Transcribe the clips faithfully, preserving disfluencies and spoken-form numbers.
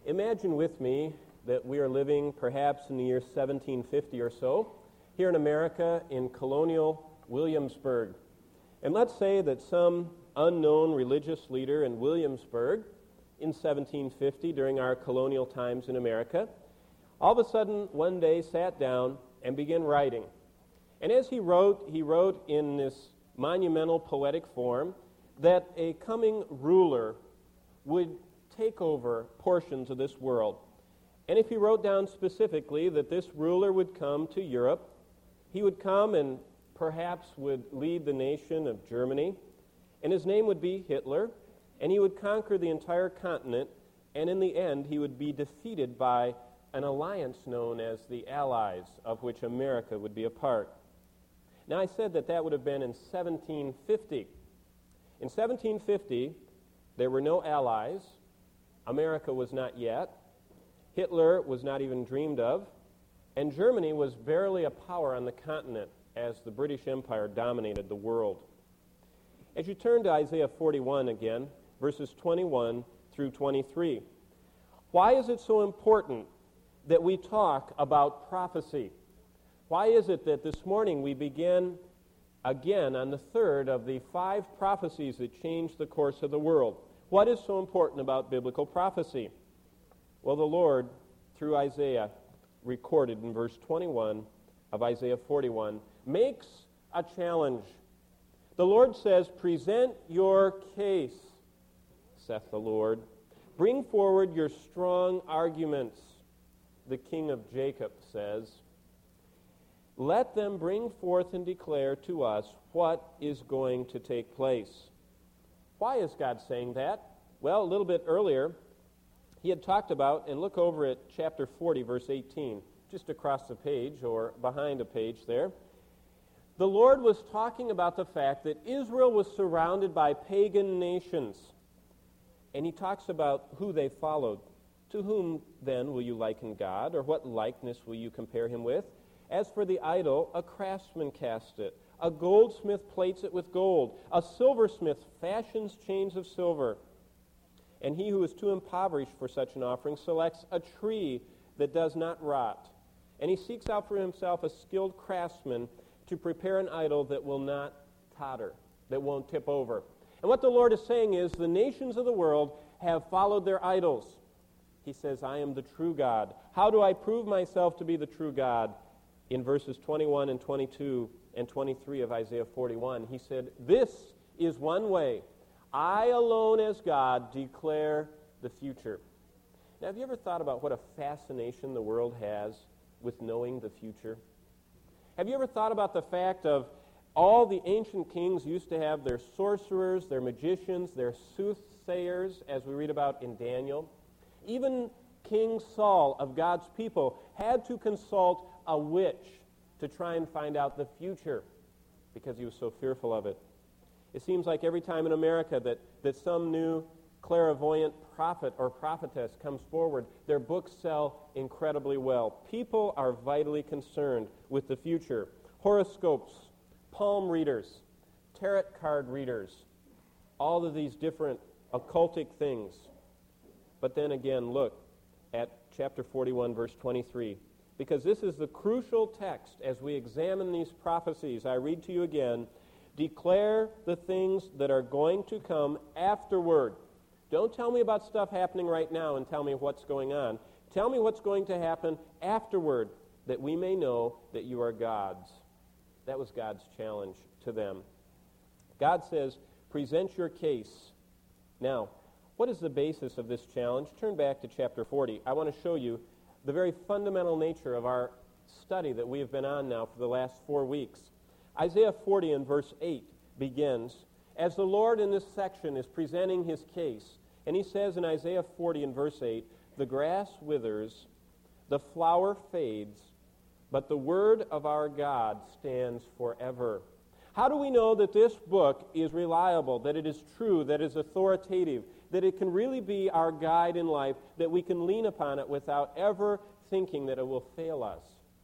Imagine with me that we are living perhaps in the year seventeen fifty or so, here in America in colonial Williamsburg. And let's say that some unknown religious leader in Williamsburg in seventeen fifty, during our colonial times in America, all of a sudden one day sat down and began writing. And as he wrote, he wrote in this monumental poetic form that a coming ruler would take over portions of this world. And if he wrote down specifically that this ruler would come to Europe, he would come and perhaps would lead the nation of Germany, and his name would be Hitler, and he would conquer the entire continent, and in the end he would be defeated by an alliance known as the Allies, of which America would be a part. Now, I said that that would have been in seventeen fifty. In seventeen fifty, there were no allies. America was not yet. Hitler was not even dreamed of. And Germany was barely a power on the continent as the British Empire dominated the world. As you turn to Isaiah forty-one again, verses twenty-one through twenty-three, why is it so important that we talk about prophecy? Why is it that this morning we begin again on the third of the five prophecies that changed the course of the world? What is so important about biblical prophecy? Well, the Lord, through Isaiah, recorded in verse twenty-one of Isaiah forty-one, makes a challenge. The Lord says, "Present your case, saith the Lord. Bring forward your strong arguments," the King of Jacob says. "Let them bring forth and declare to us what is going to take place." Why is God saying that? Well, a little bit earlier, he had talked about, and look over at chapter forty, verse eighteen, just across the page or behind a page there. The Lord was talking about the fact that Israel was surrounded by pagan nations. And he talks about who they followed. To whom, then, will you liken God, or what likeness will you compare him with? As for the idol, a craftsman cast it. A goldsmith plates it with gold. A silversmith fashions chains of silver. And he who is too impoverished for such an offering selects a tree that does not rot. And he seeks out for himself a skilled craftsman to prepare an idol that will not totter, that won't tip over. And what the Lord is saying is the nations of the world have followed their idols. He says, "I am the true God." How do I prove myself to be the true God? In verses twenty-one and twenty-two and twenty-three of Isaiah forty-one, he said, "This is one way. I alone as God declare the future." Now, have you ever thought about what a fascination the world has with knowing the future? Have you ever thought about the fact of all the ancient kings used to have their sorcerers, their magicians, their soothsayers, as we read about in Daniel? Even King Saul of God's people had to consult a witch to try and find out the future because he was so fearful of it. It seems like every time in America that, that some new clairvoyant prophet or prophetess comes forward, their books sell incredibly well. People are vitally concerned with the future. Horoscopes, palm readers, tarot card readers, all of these different occultic things. But then again, look at chapter forty-one, verse twenty-three. Because this is the crucial text as we examine these prophecies. I read to you again, "Declare the things that are going to come afterward." Don't tell me about stuff happening right now and tell me what's going on. Tell me what's going to happen afterward, that we may know that you are God's. That was God's challenge to them. God says, "Present your case." Now, what is the basis of this challenge? Turn back to chapter forty. I want to show you the very fundamental nature of our study that we have been on now for the last four weeks. Isaiah forty and verse eight begins, as the Lord in this section is presenting his case, and he says in Isaiah forty and verse eight, "The grass withers, the flower fades, but the word of our God stands forever." How do we know that this book is reliable, that it is true, that it is authoritative, that it can really be our guide in life, that we can lean upon it without ever thinking that it will fail us?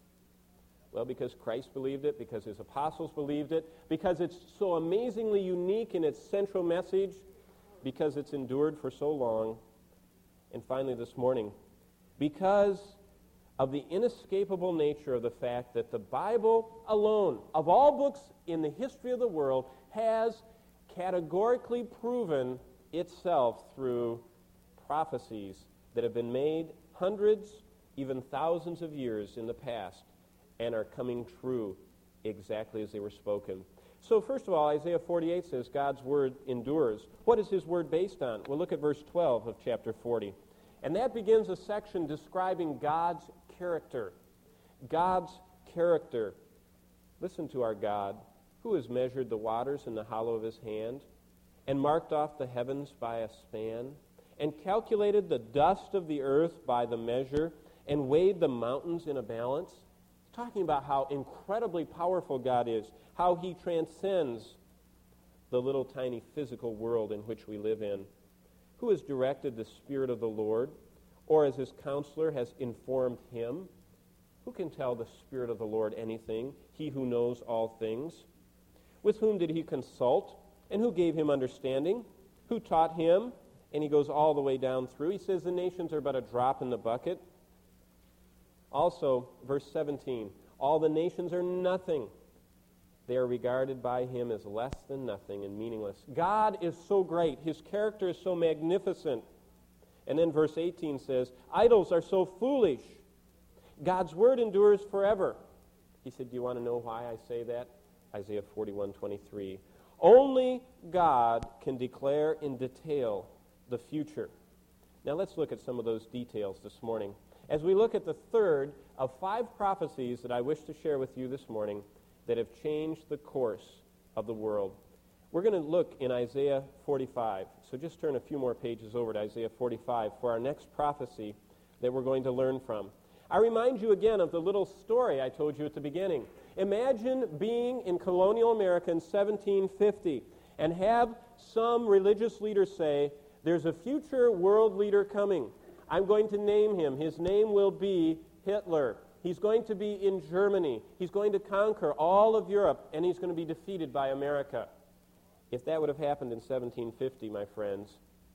Well, because Christ believed it, because his apostles believed it, because it's so amazingly unique in its central message, because it's endured for so long, And finally this morning, because of the inescapable nature of the fact that the Bible alone, of all books in the history of the world, has categorically proven itself through prophecies that have been made hundreds, even thousands of years in the past and are coming true exactly as they were spoken. So first of all, Isaiah forty-eight says God's word endures. What is his word based on? Well, look at verse twelve of chapter forty. And that begins a section describing God's character. God's character. Listen to our God, who has measured the waters in the hollow of his hand, and marked off the heavens by a span, and calculated the dust of the earth by the measure, and weighed the mountains in a balance. Talking about how incredibly powerful God is, how he transcends the little tiny physical world in which we live in. Who has directed the Spirit of the Lord, or as his counselor has informed him? Who can tell the Spirit of the Lord anything? He who knows all things. With whom did he consult, and who gave him understanding? Who taught him? And he goes all the way down through. He says the nations are but a drop in the bucket. Also, verse seventeen, all the nations are nothing. They are regarded by him as less than nothing and meaningless. God is so great. His character is so magnificent. And then verse eighteen says, idols are so foolish. God's word endures forever. He said, do you want to know why I say that? Isaiah forty-one twenty-three. Only God can declare in detail the future. Now let's look at some of those details this morning. As we look at the third of five prophecies that I wish to share with you this morning that have changed the course of the world. We're going to look in Isaiah forty-five. So just turn a few more pages over to Isaiah forty-five for our next prophecy that we're going to learn from. I remind you again of the little story I told you at the beginning. Imagine being in colonial America in seventeen fifty and have some religious leader say, there's a future world leader coming. I'm going to name him. His name will be Hitler. He's going to be in Germany. He's going to conquer all of Europe, and he's going to be defeated by America. If that would have happened in seventeen fifty, my friends,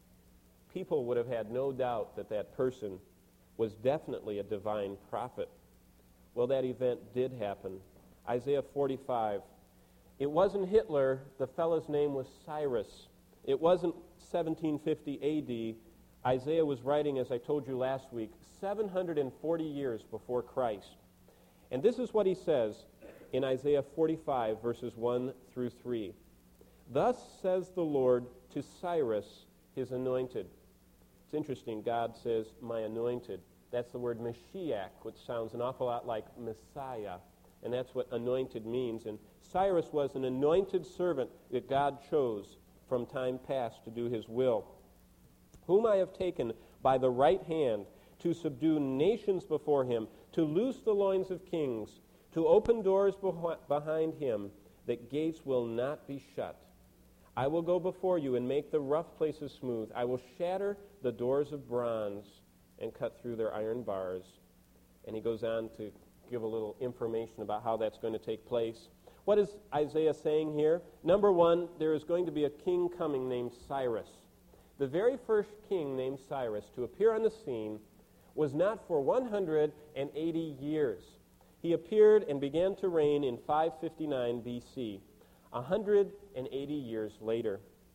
people would have had no doubt that that person was definitely a divine prophet. Well, that event did happen. Isaiah forty-five. It wasn't Hitler. The fellow's name was Cyrus. It wasn't seventeen fifty A D. Isaiah was writing, as I told you last week, seven hundred forty years before Christ. And this is what he says in Isaiah forty-five, verses one through three. Thus says the Lord to Cyrus, his anointed. It's interesting, God says, my anointed. That's the word Mashiach, which sounds an awful lot like Messiah. And that's what anointed means. And Cyrus was an anointed servant that God chose from time past to do his will, whom I have taken by the right hand to subdue nations before him, to loose the loins of kings, to open doors beh- behind him, that gates will not be shut. I will go before you and make the rough places smooth. I will shatter the doors of bronze and cut through their iron bars. And he goes on to give a little information about how that's going to take place. What is Isaiah saying here? Number one, there is going to be a king coming named Cyrus. The very first king named Cyrus to appear on the scene was not for one hundred eighty years. He appeared and began to reign in five fifty-nine B C, one hundred eighty years later.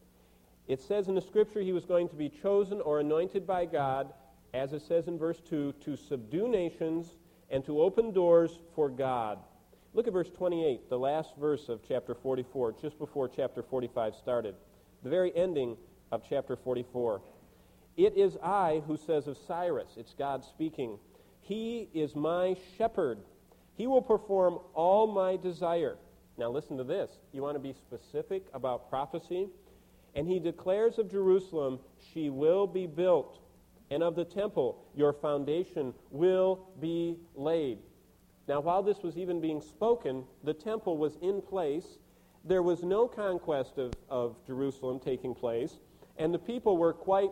It says in the scripture he was going to be chosen or anointed by God, as it says in verse two, to subdue nations and to open doors for God. Look at verse twenty-eight, the last verse of chapter forty-four, just before chapter forty-five started. The very ending of chapter forty-four. It is I who says of Cyrus, it's God speaking, he is my shepherd. He will perform all my desire. Now listen to this. You want to be specific about prophecy? And he declares of Jerusalem, she will be built, and of the temple, your foundation will be laid. Now while this was even being spoken, the temple was in place. There was no conquest of, of Jerusalem taking place, and the people were quite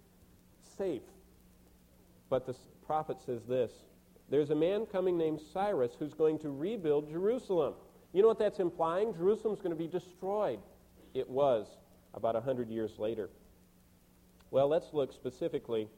safe. But the prophet says this, there's a man coming named Cyrus who's going to rebuild Jerusalem. You know what that's implying? Jerusalem's going to be destroyed. It was about one hundred years later. Well, let's look specifically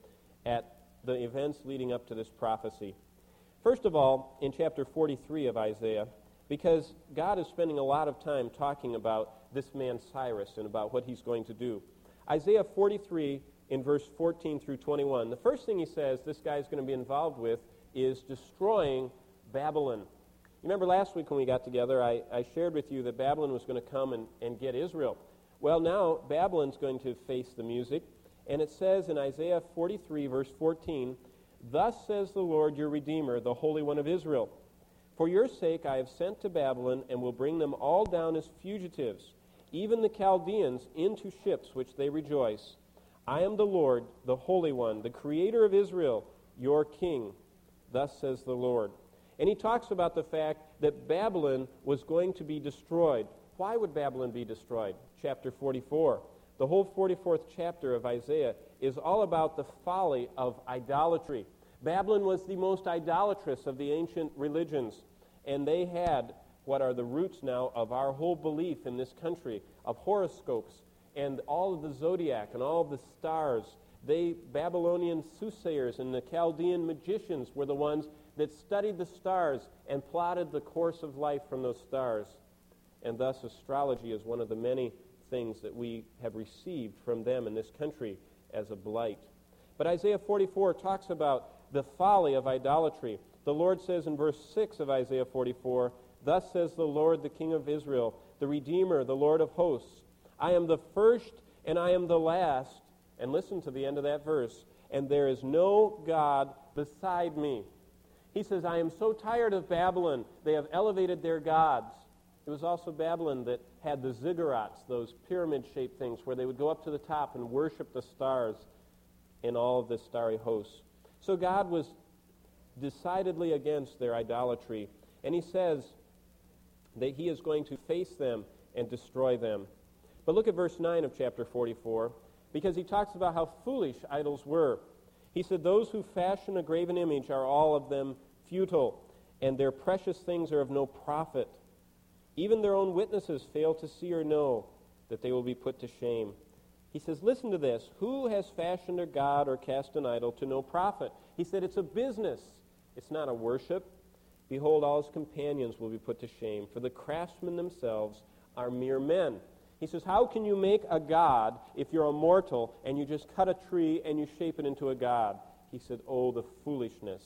at the events leading up to this prophecy. First of all, in chapter forty-three of Isaiah, because God is spending a lot of time talking about this man Cyrus and about what he's going to do. Isaiah forty-three, in verse fourteen through twenty-one, the first thing he says this guy's going to be involved with is destroying Babylon. You remember last week when we got together, I, I shared with you that Babylon was going to come and, and get Israel. Well, now Babylon's going to face the music, and it says in Isaiah forty-three, verse fourteen, "Thus says the Lord your Redeemer, the Holy One of Israel, for your sake I have sent to Babylon and will bring them all down as fugitives, even the Chaldeans into ships which they rejoice. I am the Lord, the Holy One, the Creator of Israel, your King. Thus says the Lord." And he talks about the fact that Babylon was going to be destroyed. Why would Babylon be destroyed? Chapter forty-four. The whole forty-fourth chapter of Isaiah is all about the folly of idolatry. Babylon was the most idolatrous of the ancient religions, and they had what are the roots now of our whole belief in this country, of horoscopes and all of the zodiac and all of the stars. They, Babylonian soothsayers and the Chaldean magicians, were the ones that studied the stars and plotted the course of life from those stars. And thus astrology is one of the many things that we have received from them in this country as a blight. But Isaiah forty-four talks about the folly of idolatry. The Lord says in verse six of Isaiah forty-four, "Thus says the Lord, the King of Israel, the Redeemer, the Lord of hosts, I am the first and I am the last." And listen to the end of that verse. "And there is no God beside me." He says, I am so tired of Babylon. They have elevated their gods. It was also Babylon that had the ziggurats, those pyramid-shaped things where they would go up to the top and worship the stars in all of the starry hosts. So God was decidedly against their idolatry. And he says that he is going to face them and destroy them. But look at verse nine of chapter forty-four, because he talks about how foolish idols were. He said, "Those who fashion a graven image are all of them futile, and their precious things are of no profit. Even their own witnesses fail to see or know that they will be put to shame." He says, listen to this. "Who has fashioned a god or cast an idol to no profit?" He said, it's a business. It's not a worship. "Behold, all his companions will be put to shame, for the craftsmen themselves are mere men." He says, how can you make a god if you're a mortal and you just cut a tree and you shape it into a god? He said, oh, the foolishness.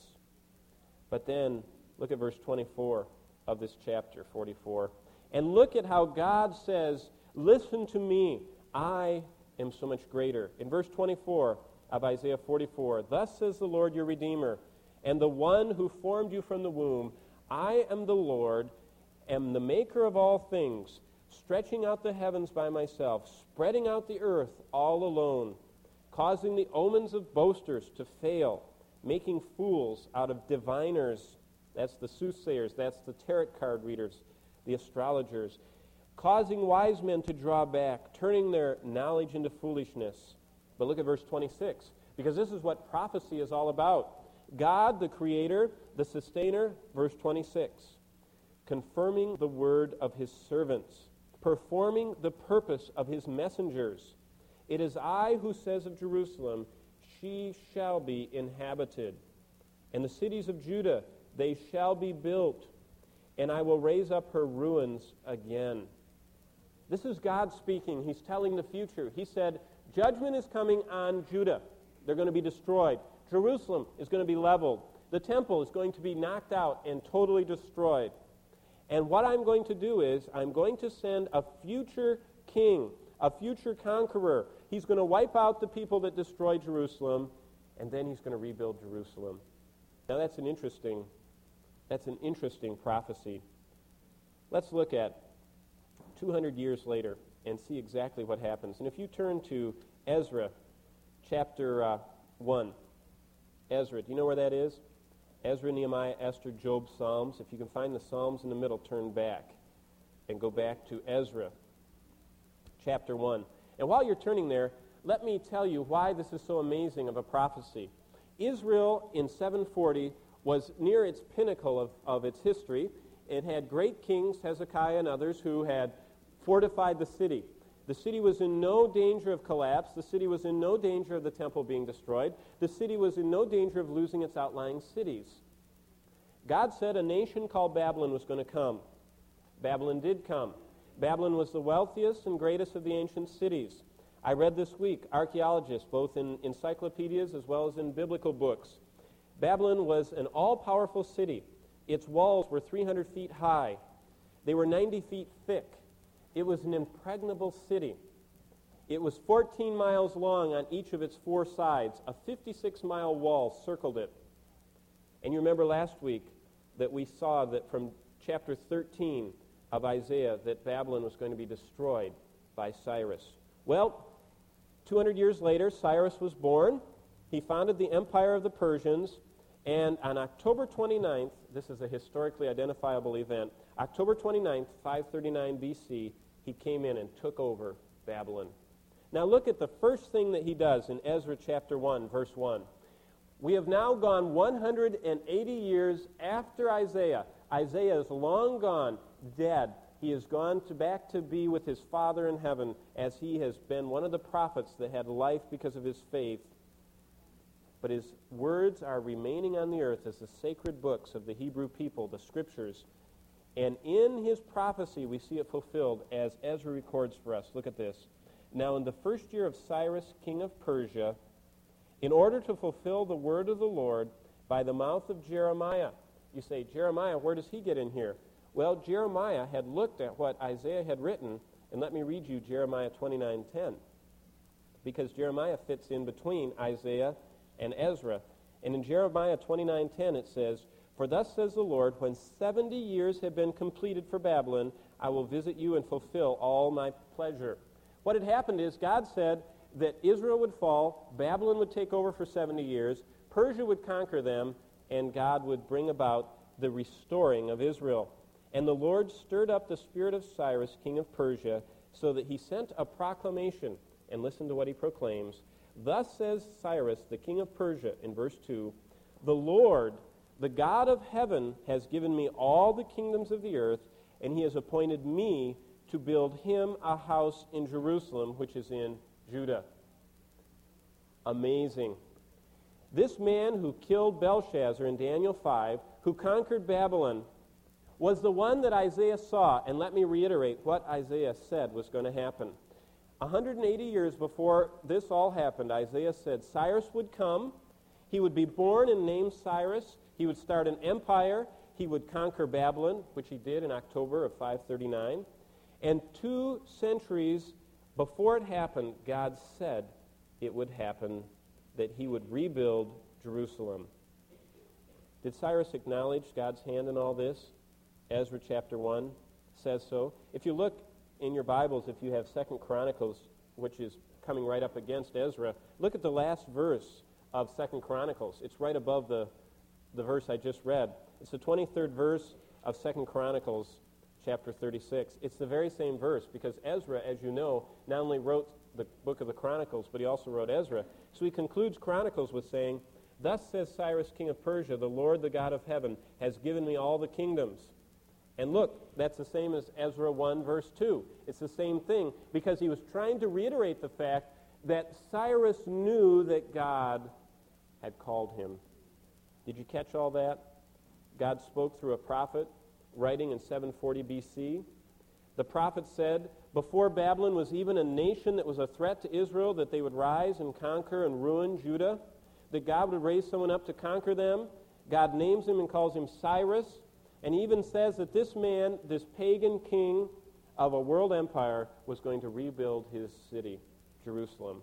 But then, look at verse twenty-four of this chapter, forty-four. And look at how God says, listen to me, I am so much greater. In verse twenty-four of Isaiah forty-four, "Thus says the Lord your Redeemer, and the one who formed you from the womb, I am the Lord, am the maker of all things, stretching out the heavens by myself, spreading out the earth all alone, causing the omens of boasters to fail, making fools out of diviners." That's the soothsayers, that's the tarot card readers, the astrologers. "Causing wise men to draw back, turning their knowledge into foolishness." But look at verse twenty-six, because this is what prophecy is all about. God, the Creator, the Sustainer, verse twenty-six, "confirming the word of his servants, performing the purpose of his messengers. It is I who says of Jerusalem, she shall be inhabited. And the cities of Judah, they shall be built, and I will raise up her ruins again." This is God speaking. He's telling the future. He said, judgment is coming on Judah. They're going to be destroyed. Jerusalem is going to be leveled. The temple is going to be knocked out and totally destroyed. And what I'm going to do is I'm going to send a future king, a future conqueror. He's going to wipe out the people that destroyed Jerusalem, and then he's going to rebuild Jerusalem. Now that's an interesting, that's an interesting prophecy. Let's look at two hundred years later and see exactly what happens. And if you turn to Ezra chapter uh, one, Ezra, do you know where that is? Ezra, Nehemiah, Esther, Job, Psalms. If you can find the Psalms in the middle, turn back and go back to Ezra chapter one. And while you're turning there, let me tell you why this is so amazing of a prophecy. Israel in seven forty was near its pinnacle of, of its history. It had great kings, Hezekiah and others, who had fortified the city. The city was in no danger of collapse. The city was in no danger of the temple being destroyed. The city was in no danger of losing its outlying cities. God said a nation called Babylon was going to come. Babylon did come. Babylon was the wealthiest and greatest of the ancient cities. I read this week, archaeologists, both in encyclopedias as well as in biblical books. Babylon was an all-powerful city. Its walls were three hundred feet high. They were ninety feet thick. It was an impregnable city. It was fourteen miles long on each of its four sides. A fifty-six mile wall circled it. And you remember last week that we saw that from chapter thirteen of Isaiah that Babylon was going to be destroyed by Cyrus. Well, two hundred years later, Cyrus was born. He founded the Empire of the Persians. And on October twenty-ninth, this is a historically identifiable event, October twenty-ninth, five thirty-nine B C, he came in and took over Babylon. Now look at the first thing that he does in Ezra chapter one, verse one. We have now gone one hundred eighty years after Isaiah. Isaiah is long gone, dead. He has gone to back to be with his Father in heaven, as he has been one of the prophets that had life because of his faith. But his words are remaining on the earth as the sacred books of the Hebrew people, the Scriptures. And in his prophecy, we see it fulfilled as Ezra records for us. Look at this. Now, in the first year of Cyrus, king of Persia, in order to fulfill the word of the Lord by the mouth of Jeremiah. You say, Jeremiah, where does he get in here? Well, Jeremiah had looked at what Isaiah had written, and let me read you Jeremiah twenty-nine ten, because Jeremiah fits in between Isaiah and Ezra. And in Jeremiah twenty-nine ten it says, For thus says the Lord, when seventy years have been completed for Babylon, I will visit you and fulfill all my pleasure. What had happened is God said that Israel would fall, Babylon would take over for seventy years, Persia would conquer them, and God would bring about the restoring of Israel. And the Lord stirred up the spirit of Cyrus, king of Persia, so that he sent a proclamation. And listen to what he proclaims. Thus says Cyrus, the king of Persia, in verse two, The Lord, the God of heaven, has given me all the kingdoms of the earth, and he has appointed me to build him a house in Jerusalem, which is in Judah. Amazing. This man who killed Belshazzar in Daniel five, who conquered Babylon, was the one that Isaiah saw. And let me reiterate what Isaiah said was going to happen. one hundred eighty years before this all happened, Isaiah said Cyrus would come, he would be born and named Cyrus, he would start an empire, he would conquer Babylon, which he did in October of five thirty-nine, and two centuries before it happened, God said it would happen, that he would rebuild Jerusalem. Did Cyrus acknowledge God's hand in all this? Ezra chapter one says so. If you look in your Bibles, if you have Second Chronicles, which is coming right up against Ezra, look at the last verse of Second Chronicles. It's right above the, the verse I just read. It's the twenty-third verse of Second Chronicles, chapter thirty-six. It's the very same verse, because Ezra, as you know, not only wrote the book of the Chronicles, but he also wrote Ezra. So he concludes Chronicles with saying, Thus says Cyrus, king of Persia, the Lord, the God of heaven, has given me all the kingdoms. And look, that's the same as Ezra one, verse two. It's the same thing, because he was trying to reiterate the fact that Cyrus knew that God had called him. Did you catch all that? God spoke through a prophet, writing in seven forty B C. The prophet said, before Babylon was even a nation that was a threat to Israel, that they would rise and conquer and ruin Judah, that God would raise someone up to conquer them. God names him and calls him Cyrus. And he even says that this man, this pagan king of a world empire, was going to rebuild his city, Jerusalem.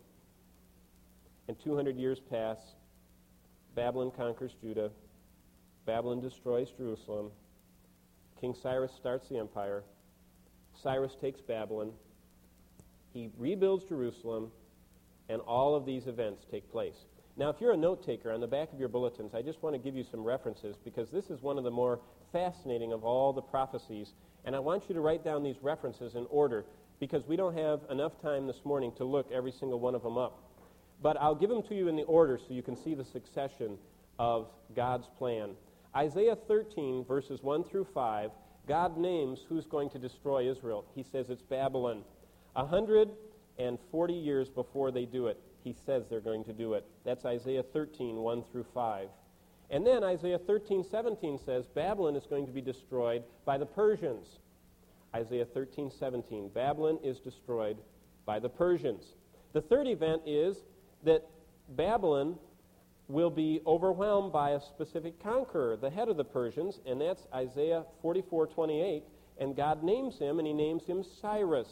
And two hundred years pass. Babylon conquers Judah. Babylon destroys Jerusalem. King Cyrus starts the empire. Cyrus takes Babylon. He rebuilds Jerusalem. And all of these events take place. Now, if you're a note taker, on the back of your bulletins, I just want to give you some references, because this is one of the more fascinating of all the prophecies. And I want you to write down these references in order, because we don't have enough time this morning to look every single one of them up. But I'll give them to you in the order so you can see the succession of God's plan. Isaiah thirteen, verses one through five, God names who's going to destroy Israel. He says it's Babylon. one hundred and forty years before they do it, he says they're going to do it. That's Isaiah thirteen, one through five. And then Isaiah thirteen, seventeen says Babylon is going to be destroyed by the Persians. Isaiah thirteen, seventeen, Babylon is destroyed by the Persians. The third event is that Babylon will be overwhelmed by a specific conqueror, the head of the Persians, and that's Isaiah forty-four, twenty-eight, and God names him, and he names him Cyrus.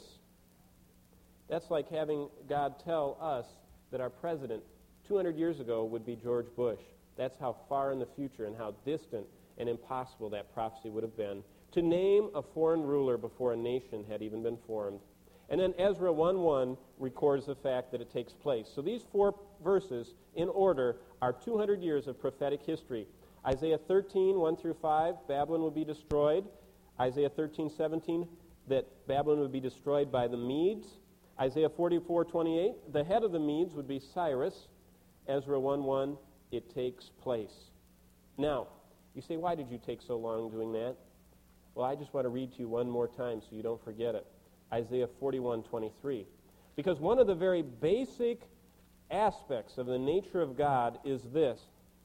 That's like having God tell us that our president two hundred years ago would be George Bush. That's how far in the future and how distant and impossible that prophecy would have been, to name a foreign ruler before a nation had even been formed. And then Ezra one one records the fact that it takes place. So these four verses, in order, are two hundred years of prophetic history. Isaiah thirteen, one through five, Babylon will be destroyed. Isaiah thirteen, seventeen, that Babylon would be destroyed by the Medes. Isaiah forty-four, twenty-eight, the head of the Medes would be Cyrus. Ezra one one, it takes place. Now, you say, why did you take so long doing that? Well, I just want to read to you one more time so you don't forget it. Isaiah forty-one, twenty-three. Because one of the very basic aspects of the nature of God is this: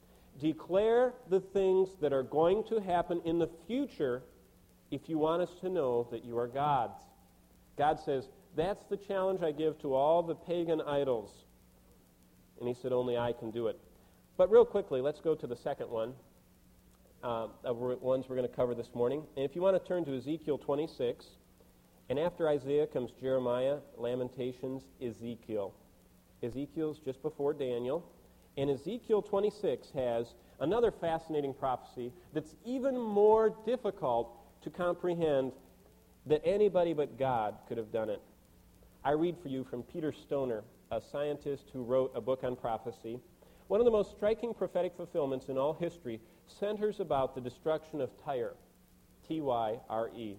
declare the things that are going to happen in the future if you want us to know that you are God's. God says, that's the challenge I give to all the pagan idols. And he said, only I can do it. But real quickly, let's go to the second one uh, of ones we're going to cover this morning. And if you want to turn to Ezekiel twenty-six, and after Isaiah comes Jeremiah, Lamentations, Ezekiel. Ezekiel's just before Daniel. And Ezekiel twenty-six has another fascinating prophecy that's even more difficult to comprehend, that anybody but God could have done it. I read for you from Peter Stoner, a scientist who wrote a book on prophecy. One of the most striking prophetic fulfillments in all history centers about the destruction of Tyre, T Y R E.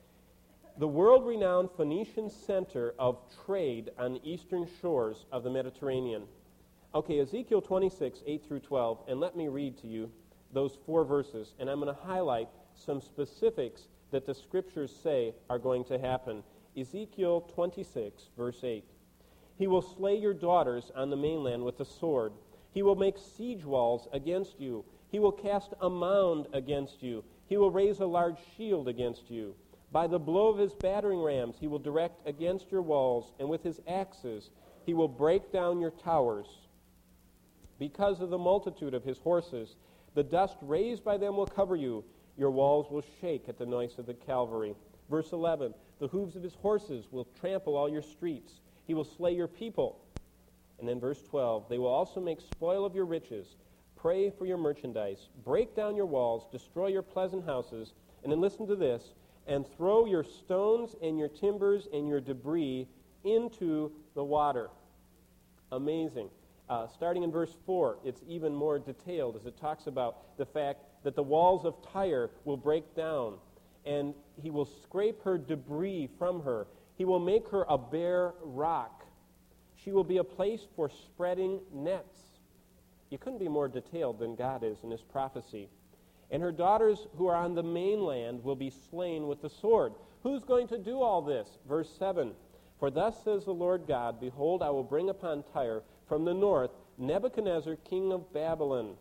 The world-renowned Phoenician center of trade on the eastern shores of the Mediterranean. Okay, Ezekiel twenty-six, eight through twelve, and let me read to you those four verses, and I'm going to highlight some specifics that the Scriptures say are going to happen. Ezekiel twenty-six, verse eight. He will slay your daughters on the mainland with the sword. He will make siege walls against you. He will cast a mound against you. He will raise a large shield against you. By the blow of his battering rams he will direct against your walls, and with his axes he will break down your towers. Because of the multitude of his horses, the dust raised by them will cover you. Your walls will shake at the noise of the cavalry. Verse eleven, the hooves of his horses will trample all your streets. He will slay your people. And then verse twelve, they will also make spoil of your riches, prey for your merchandise, break down your walls, destroy your pleasant houses, and then listen to this, and throw your stones and your timbers and your debris into the water. Amazing. Uh, starting in verse four, it's even more detailed as it talks about the fact that the walls of Tyre will break down, and he will scrape her debris from her. He will make her a bare rock. She will be a place for spreading nets. You couldn't be more detailed than God is in his prophecy. And her daughters who are on the mainland will be slain with the sword. Who's going to do all this? Verse seven, for thus says the Lord God, behold, I will bring upon Tyre from the north Nebuchadnezzar, king of Babylon.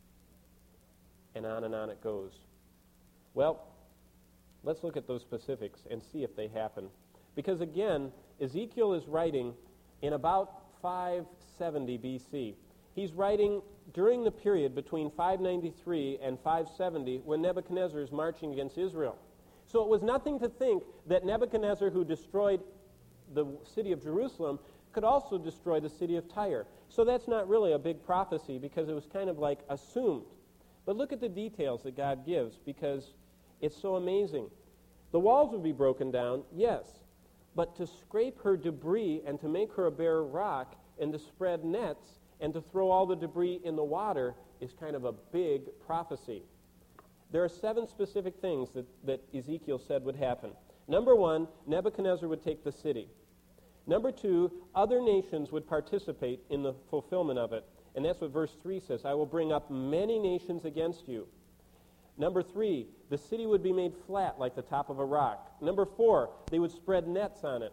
And on and on it goes. Well, let's look at those specifics and see if they happen. Because again, Ezekiel is writing in about five seventy B C. He's writing during the period between five ninety-three and five seventy when Nebuchadnezzar is marching against Israel. So it was nothing to think that Nebuchadnezzar, who destroyed the city of Jerusalem, could also destroy the city of Tyre. So that's not really a big prophecy because it was kind of like assumed. But look at the details that God gives because it's so amazing. The walls would be broken down, yes, but to scrape her debris and to make her a bare rock and to spread nets and to throw all the debris in the water is kind of a big prophecy. There are seven specific things that, that Ezekiel said would happen. Number one, Nebuchadnezzar would take the city. Number two, other nations would participate in the fulfillment of it. And that's what verse three says, I will bring up many nations against you. Number three, the city would be made flat like the top of a rock. Number four, they would spread nets on it.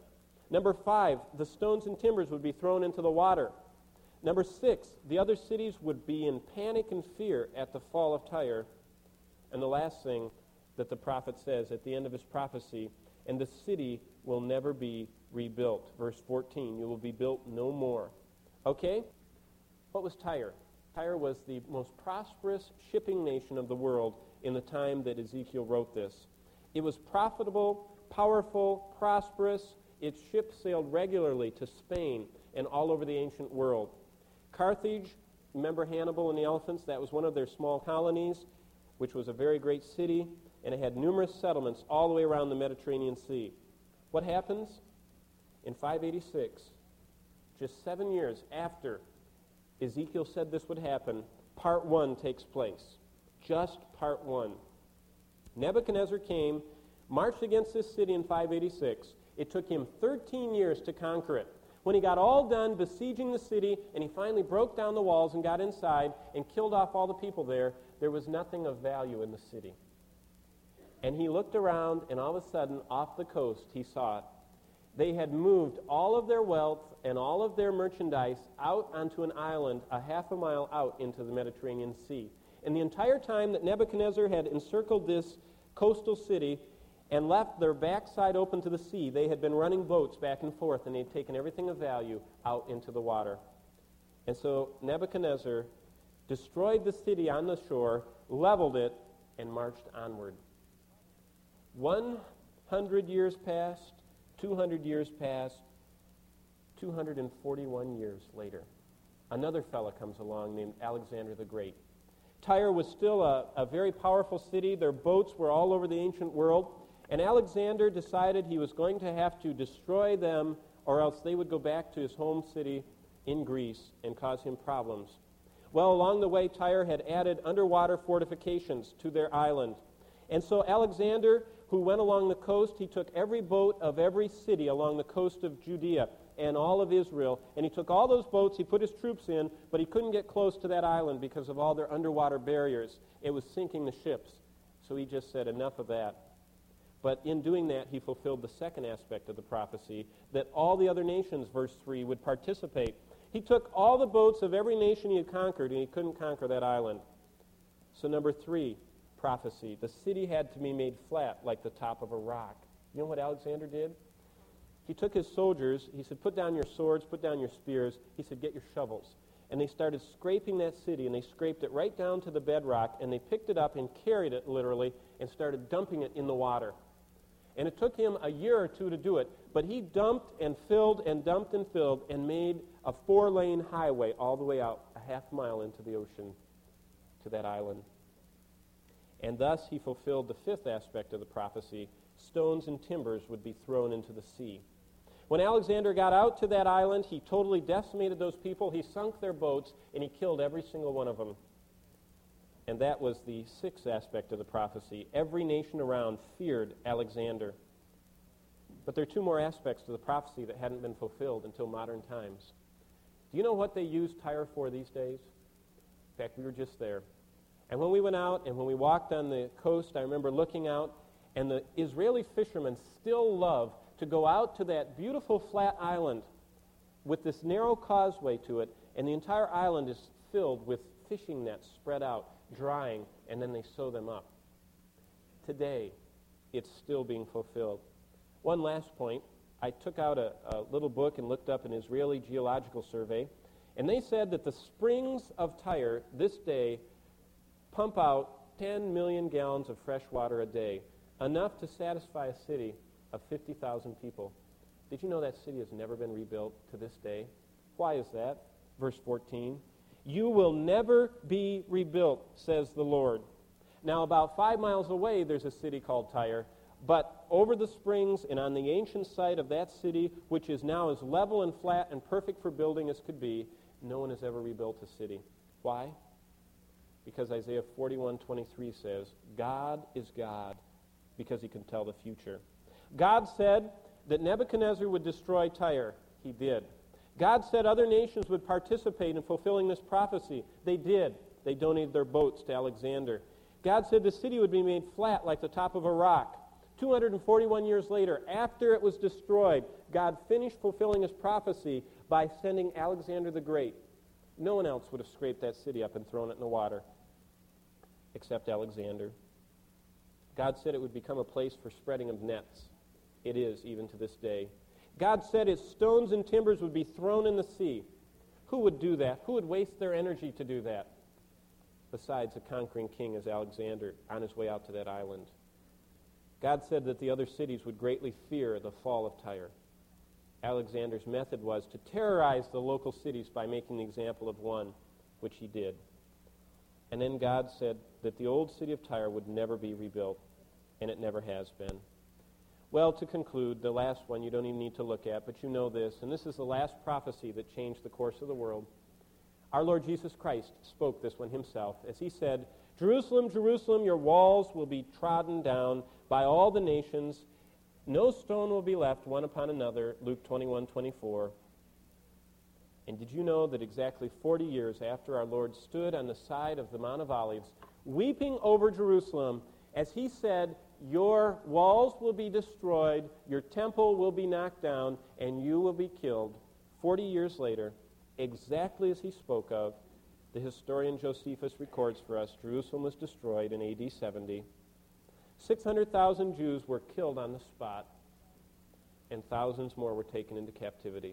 Number five, the stones and timbers would be thrown into the water. Number six, the other cities would be in panic and fear at the fall of Tyre. And the last thing that the prophet says at the end of his prophecy, and the city will never be rebuilt. Verse fourteen, you will be built no more. Okay? What was Tyre? Tyre was the most prosperous shipping nation of the world in the time that Ezekiel wrote this. It was profitable, powerful, prosperous. Its ships sailed regularly to Spain and all over the ancient world. Carthage, remember Hannibal and the elephants? That was one of their small colonies, which was a very great city, and it had numerous settlements all the way around the Mediterranean Sea. What happens? In five eighty-six, just seven years after Ezekiel said this would happen, part one takes place. Just part one. Nebuchadnezzar came, marched against this city in five eighty-six. It took him thirteen years to conquer it. When he got all done besieging the city, and he finally broke down the walls and got inside and killed off all the people there, there was nothing of value in the city. And he looked around, and all of a sudden, off the coast, he saw it. They had moved all of their wealth and all of their merchandise out onto an island a half a mile out into the Mediterranean Sea. And the entire time that Nebuchadnezzar had encircled this coastal city and left their backside open to the sea, they had been running boats back and forth, and they'd taken everything of value out into the water. And so Nebuchadnezzar destroyed the city on the shore, leveled it, and marched onward. One hundred years passed, two hundred years passed, two hundred forty-one years later, another fellow comes along named Alexander the Great. Tyre was still a, a very powerful city. Their boats were all over the ancient world. And Alexander decided he was going to have to destroy them, or else they would go back to his home city in Greece and cause him problems. Well, along the way, Tyre had added underwater fortifications to their island. And so Alexander, who went along the coast, he took every boat of every city along the coast of Judea and all of Israel, and he took all those boats, he put his troops in, but he couldn't get close to that island because of all their underwater barriers. It was sinking the ships. So he just said, enough of that. But in doing that, he fulfilled the second aspect of the prophecy, that all the other nations, verse three, would participate. He took all the boats of every nation he had conquered, and he couldn't conquer that island. So number three, prophecy. The city had to be made flat like the top of a rock. You know what Alexander did? He took his soldiers, he said, put down your swords, put down your spears. He said, get your shovels. And they started scraping that city, and they scraped it right down to the bedrock, and they picked it up and carried it literally and started dumping it in the water. And it took him a year or two to do it, but he dumped and filled and dumped and filled and made a four-lane highway all the way out a half mile into the ocean to that island. And thus he fulfilled the fifth aspect of the prophecy. Stones and timbers would be thrown into the sea. When Alexander got out to that island, he totally decimated those people. He sunk their boats, and he killed every single one of them. And that was the sixth aspect of the prophecy. Every nation around feared Alexander. But there are two more aspects to the prophecy that hadn't been fulfilled until modern times. Do you know what they use Tyre for these days? In fact, we were just there. And when we went out and when we walked on the coast, I remember looking out, and the Israeli fishermen still love to go out to that beautiful flat island with this narrow causeway to it, and the entire island is filled with fishing nets spread out, drying, and then they sew them up. Today, it's still being fulfilled. One last point. I took out a, a little book and looked up an Israeli geological survey, and they said that the springs of Tyre this day pump out ten million gallons of fresh water a day, enough to satisfy a city of fifty thousand people. Did you know that city has never been rebuilt to this day? Why is that? Verse fourteen. You will never be rebuilt, says the Lord. Now, about five miles away, there's a city called Tyre, but over the springs and on the ancient site of that city, which is now as level and flat and perfect for building as could be, no one has ever rebuilt a city. Why? Because Isaiah forty-one twenty-three says, God is God because he can tell the future. God said that Nebuchadnezzar would destroy Tyre. He did. God said other nations would participate in fulfilling this prophecy. They did. They donated their boats to Alexander. God said the city would be made flat like the top of a rock. two hundred forty-one years later, after it was destroyed, God finished fulfilling his prophecy by sending Alexander the Great. No one else would have scraped that city up and thrown it in the water except Alexander. God said it would become a place for spreading of nets. It is, even to this day. God said its stones and timbers would be thrown in the sea. Who would do that? Who would waste their energy to do that? Besides a conquering king as Alexander on his way out to that island. God said that the other cities would greatly fear the fall of Tyre. Alexander's method was to terrorize the local cities by making the example of one, which he did. And then God said that the old city of Tyre would never be rebuilt, and it never has been. Well, to conclude, the last one you don't even need to look at, but you know this, and this is the last prophecy that changed the course of the world. Our Lord Jesus Christ spoke this one himself as he said, "Jerusalem, Jerusalem, your walls will be trodden down by all the nations. No stone will be left one upon another," Luke twenty-one twenty-four. And did you know that exactly forty years after our Lord stood on the side of the Mount of Olives, weeping over Jerusalem, as he said, "Your walls will be destroyed, your temple will be knocked down, and you will be killed," forty years later, exactly as he spoke of, the historian Josephus records for us, Jerusalem was destroyed in A D seventy. six hundred thousand Jews were killed on the spot, and thousands more were taken into captivity.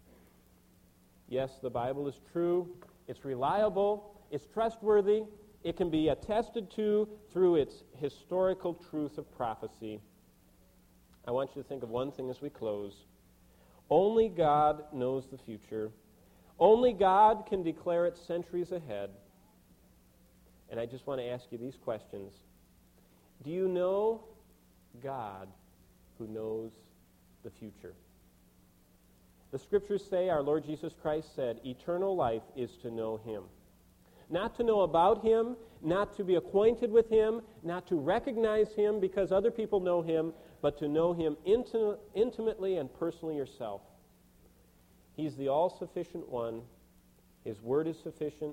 Yes, the Bible is true, it's reliable, it's trustworthy, it can be attested to through its historical truth of prophecy. I want you to think of one thing as we close. Only God knows the future. Only God can declare it centuries ahead. And I just want to ask you these questions. Do you know God who knows the future? The Scriptures say, our Lord Jesus Christ said, eternal life is to know him. Not to know about him, not to be acquainted with him, not to recognize him because other people know him, but to know him inti- intimately and personally yourself. He's the all-sufficient one. His word is sufficient.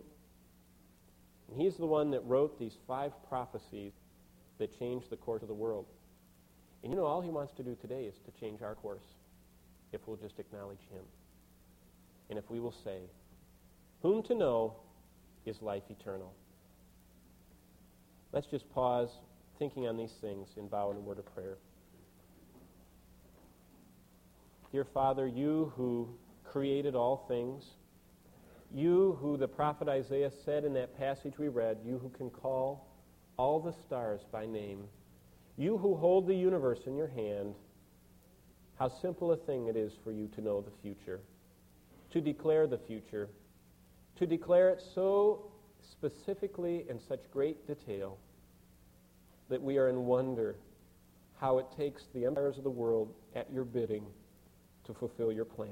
And he's the one that wrote these five prophecies that changed the course of the world. And you know, all he wants to do today is to change our course, if we'll just acknowledge him. And if we will say, whom to know is life eternal. Let's just pause, thinking on these things, and bow in a word of prayer. Dear Father, you who created all things, you who the prophet Isaiah said in that passage we read, you who can call all the stars by name, you who hold the universe in your hand, how simple a thing it is for you to know the future, to declare the future, to declare it so specifically in such great detail that we are in wonder how it takes the empires of the world at your bidding to fulfill your plan.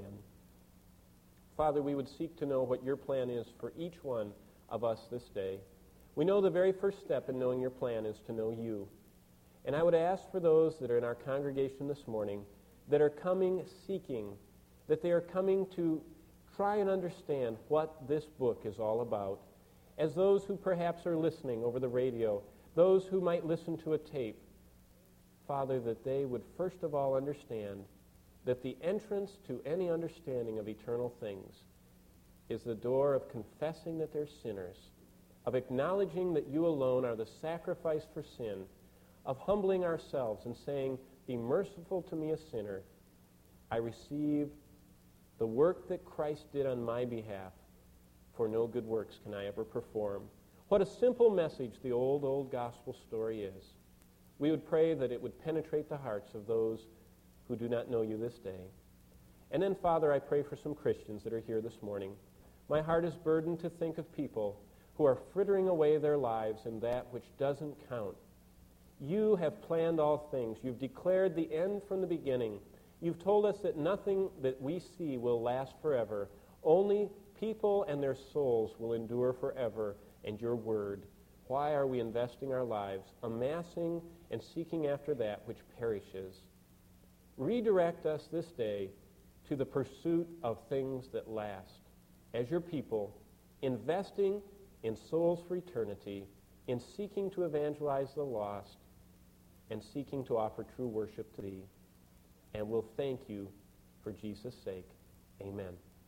Father, we would seek to know what your plan is for each one of us this day. We know the very first step in knowing your plan is to know you. And I would ask for those that are in our congregation this morning that are coming seeking, that they are coming to try and understand what this book is all about. As those who perhaps are listening over the radio, those who might listen to a tape, Father, that they would first of all understand that the entrance to any understanding of eternal things is the door of confessing that they're sinners, of acknowledging that you alone are the sacrifice for sin, of humbling ourselves and saying, be merciful to me, a sinner. I receive the work that Christ did on my behalf, for no good works can I ever perform. What a simple message the old, old gospel story is. We would pray that it would penetrate the hearts of those who do not know you this day. And then, Father, I pray for some Christians that are here this morning. My heart is burdened to think of people who are frittering away their lives in that which doesn't count. You have planned all things. You've declared the end from the beginning. You've told us that nothing that we see will last forever. Only people and their souls will endure forever, and your word. Why are we investing our lives, amassing and seeking after that which perishes? Redirect us this day to the pursuit of things that last. As your people, investing in souls for eternity, in seeking to evangelize the lost, and seeking to offer true worship to thee. And we'll thank you for Jesus' sake. Amen.